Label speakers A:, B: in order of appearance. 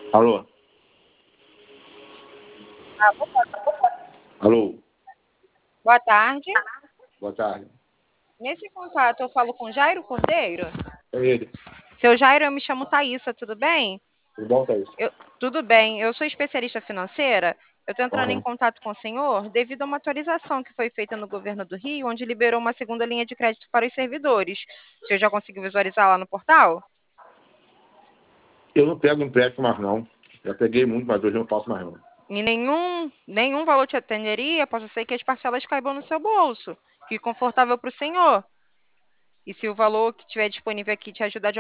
A: Alô? Alô?
B: Boa tarde.
A: Boa tarde.
B: Nesse contato eu falo com Jairo Cordeiro.
A: É ele.
B: Seu Jairo, eu me chamo Thaisa, tudo bem?
A: Tudo bom, Thaís?
B: Tudo bem, eu sou especialista financeira. Eu estou entrando em
A: Aham.
B: contato com o senhor devido a uma atualização que foi feita no governo do Rio, onde liberou uma segunda linha de crédito para os servidores. O senhor já conseguiu visualizar lá no portal?
A: Eu não pego empréstimo mais, não. Já peguei muito, mas hoje eu não posso mais, não.
B: E nenhum valor te atenderia, possa ser que as parcelas caibam no seu bolso. Fique confortável para o senhor. E se o valor que tiver disponível aqui te ajudar de